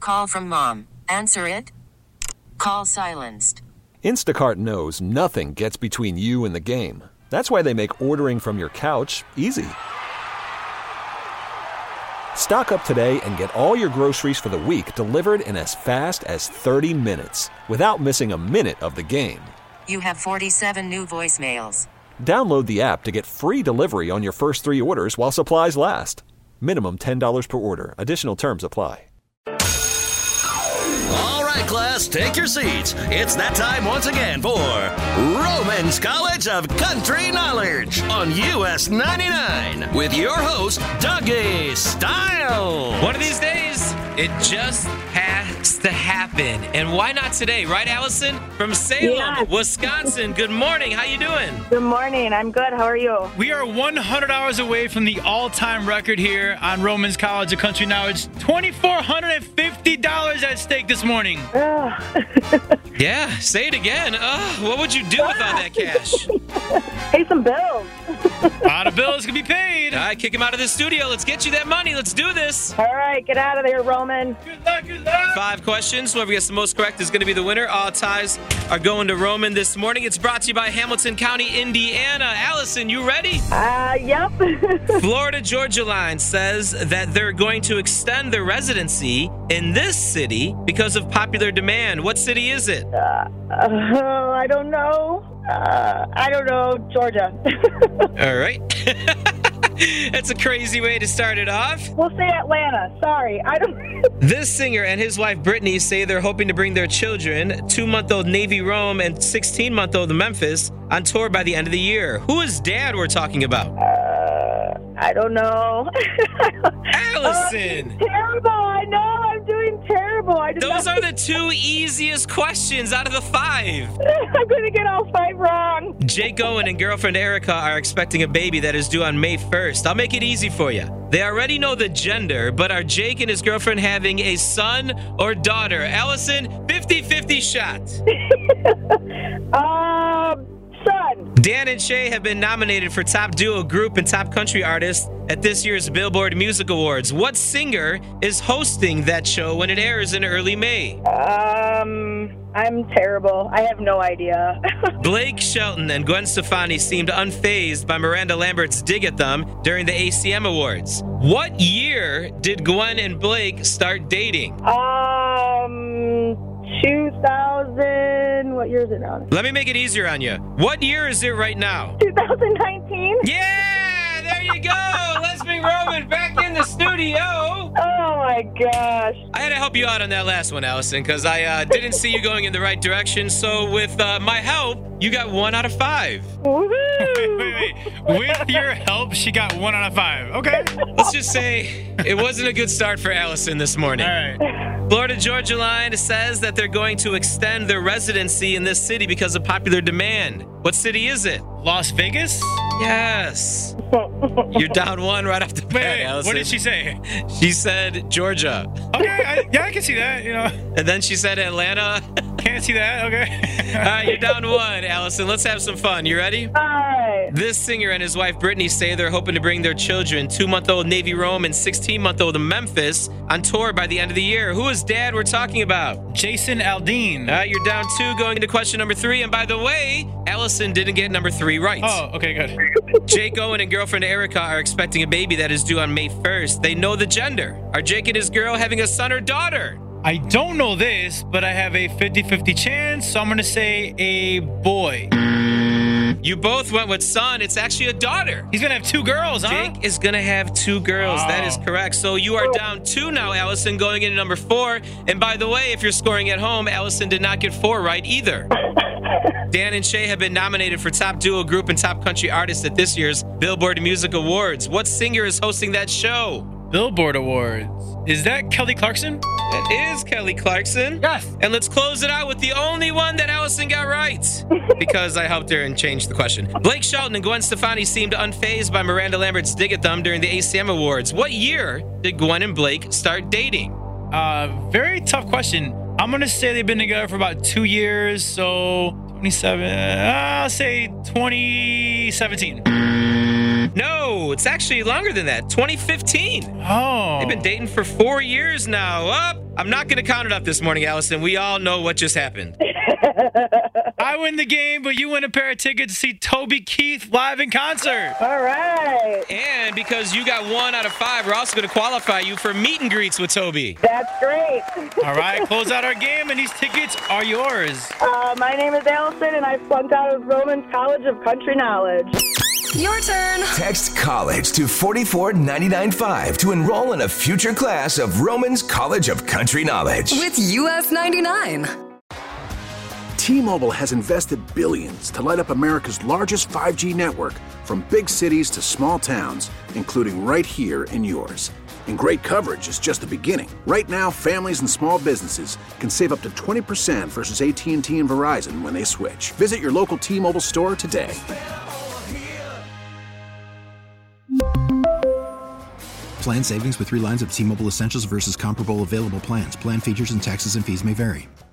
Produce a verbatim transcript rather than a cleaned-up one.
call from mom. Answer it. Call silenced. Instacart knows nothing gets between you and the game. That's why they make ordering from your couch easy. Stock up today and get all your groceries for the week delivered in as fast as thirty minutes without missing a minute of the game. You have forty-seven new voicemails. Download the app to get free delivery on your first three orders while supplies last. Minimum ten dollars per order. Additional terms apply. All right, class, take your seats. It's that time once again for Roman's College of Country Knowledge on U S ninety-nine with your host, Dougie Style. One of these days, it just has to happen. And why not today, right, Allison? From Salem, yes. Wisconsin. Good morning. How you doing? Good morning. I'm good. How are you? We are one hundred hours away from the all-time record here on Roman's College of Country Knowledge. two thousand four hundred fifty dollars at stake this morning. Yeah, say it again. Uh, what would you do with all that cash? Pay some bills. A lot of bills can be paid. All right, kick him out of the studio. Let's get you that money. Let's do this. All right, get out of there, Roman. Good luck, good luck. Five questions. Whoever gets the most correct is going to be the winner. All ties are going to Roman this morning. It's brought to you by Hamilton County, Indiana. Allison, you ready? Uh, yep. Florida Georgia Line says that they're going to extend their residency in this city because of popular demand. What city is it? Uh, uh, I don't know. Uh, I don't know. Georgia. All right. That's a crazy way to start it off. We'll say Atlanta. Sorry. I don't. This singer and his wife Brittany say they're hoping to bring their children, two-month-old Navy Rome and sixteen-month-old Memphis, on tour by the end of the year. Who is dad we're talking about? Uh, I don't know. Allison! Uh, terrible. I know. I'm doing terrible. I did Those not... are the two easiest questions out of the five. I'm going to get all five wrong. Jake Owen and girlfriend Erica are expecting a baby that is due on May first. I'll make it easy for you. They already know the gender, but are Jake and his girlfriend having a son or daughter? Allison, fifty-fifty shot. um, son. Dan and Shay have been nominated for Top Duo Group and Top Country Artist at this year's Billboard Music Awards. What singer is hosting that show when it airs in early May? Um, I'm terrible. I have no idea. Blake Shelton and Gwen Stefani seemed unfazed by Miranda Lambert's dig at them during the A C M Awards. What year did Gwen and Blake start dating? Um, two thousand, what year is it now? Let me make it easier on you. What year is it right now? two thousand nineteen? Yeah, there you go. Let's bring Roman back in the studio. Oh my gosh. I had to help you out on that last one, Allison, because I uh, didn't see you going in the right direction. So with uh, my help, you got one out of five. Woohoo! Wait, wait, wait. With your help, she got one out of five. Okay. Let's just say it wasn't a good start for Allison this morning. All right. Florida Georgia Line says that they're going to extend their residency in this city because of popular demand. What city is it? Las Vegas? Yes. You're down one right off the bat, Wait, wait, Allison. what did she say? She said Georgia. Okay, I, yeah, I can see that, you know. And then she said Atlanta. Can't see that, okay. All right, you're down one, Allison. Let's have some fun. You ready? All right. This singer and his wife Brittany say they're hoping to bring their children, two-month-old Navy Rome and sixteen-month-old Memphis, on tour by the end of the year. Who is dad we're talking about? Jason Aldean. All right, you're down two going into question number three. And by the way, Allison didn't get number three right. Oh, okay, good. Jake Owen and girlfriend Erica are expecting a baby that is due on May first. They know the gender. Are Jake and his girl having a son or daughter? I don't know this, but I have a fifty-fifty chance, so I'm going to say a boy. You both went with son. It's actually a daughter. He's going to have two girls, huh? Jake is going to have two girls. Oh. That is correct. So you are down two now, Allison, going into number four. And by the way, if you're scoring at home, Allison did not get four right either. Dan and Shay have been nominated for Top Duo Group and Top Country Artist at this year's Billboard Music Awards. What singer is hosting that show? Billboard Awards. Is that Kelly Clarkson? That is Kelly Clarkson. Yes. And let's close it out with the only one that Allison got right, because I helped her and changed the question. Blake Shelton and Gwen Stefani seemed unfazed by Miranda Lambert's dig at them during the A C M Awards. What year did Gwen and Blake start dating? Uh, very tough question. I'm going to say they've been together for about two years, so twenty-seven, uh, I'll say twenty seventeen. No, it's actually longer than that. twenty fifteen. Oh. They've been dating for four years now. Up. I'm not going to count it up this morning, Allison. We all know what just happened. I win the game, but you win a pair of tickets to see Toby Keith live in concert. All right. And because you got one out of five, we're also going to qualify you for meet and greets with Toby. That's great. All right, close out our game, and these tickets are yours. Uh, my name is Allison, and I flunked out of Romans College of Country Knowledge. Your turn. Text college to four four nine nine five to enroll in a future class of Romans College of Country Knowledge. With U S ninety-nine. T-Mobile has invested billions to light up America's largest five G network, from big cities to small towns, including right here in yours. And great coverage is just the beginning. Right now, families and small businesses can save up to twenty percent versus A T and T and Verizon when they switch. Visit your local T-Mobile store today. Plan savings with three lines of T-Mobile Essentials versus comparable available plans. Plan features and taxes and fees may vary.